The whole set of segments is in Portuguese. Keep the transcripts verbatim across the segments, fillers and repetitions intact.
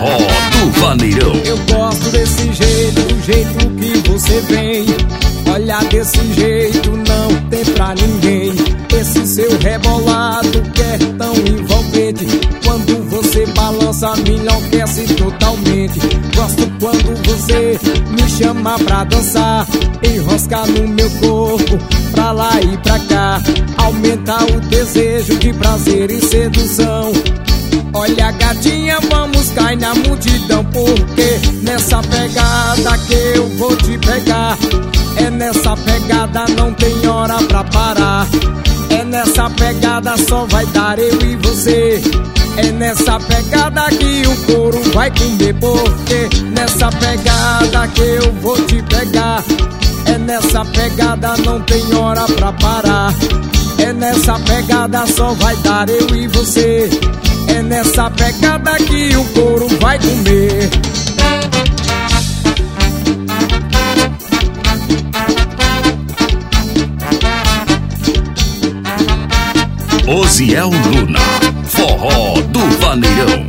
Forró do Vaneirão. Eu gosto desse jeito, do jeito que você vem. Olha, desse jeito não tem pra ninguém. Esse seu rebolado que é tão envolvente, quando você balança me enlouquece totalmente. Gosto quando você me chama pra dançar, enrosca no meu corpo, pra lá e pra cá, aumenta o desejo de prazer e sedução. Olha, gatinha, vamos cair na multidão, porque nessa pegada que eu vou te pegar. É nessa pegada, não tem hora pra parar. É nessa pegada, só vai dar eu e você. É nessa pegada que o couro vai comer, porque nessa pegada que eu vou te pegar. É nessa pegada, não tem hora pra parar. É nessa pegada, só vai dar eu e você. É nessa pegada que o couro vai comer. Osiel Luna, Forró do Vaneirão.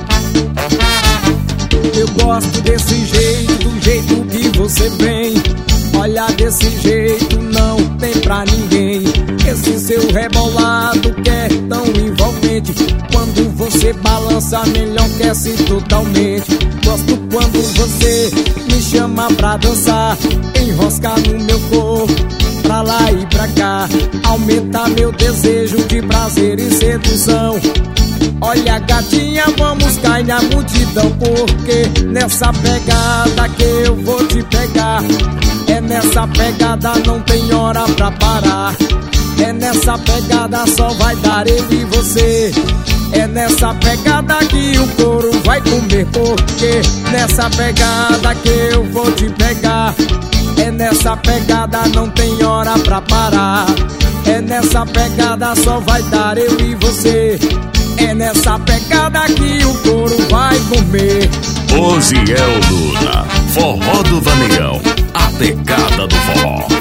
Eu gosto desse jeito, do jeito que você vem. Olha, desse jeito não tem pra ninguém. Esse seu rebolado que é tão envolvente, quando você balança me enlouquece totalmente. Gosto quando você me chama pra dançar, enrosca no meu corpo, pra lá e pra cá, aumenta meu desejo de prazer e sedução. Olha, gatinha, vamos cair na multidão, porque nessa pegada que eu vou te pegar. É nessa pegada, não tem hora pra parar. É nessa pegada, só vai dar eu e você. É nessa pegada que o couro vai comer, porque nessa pegada que eu vou te pegar. É nessa pegada, não tem hora pra parar. É nessa pegada, só vai dar eu e você. É nessa pegada que o couro vai comer. Osiel Luna, Forró do Vaneirão, a pegada do forró.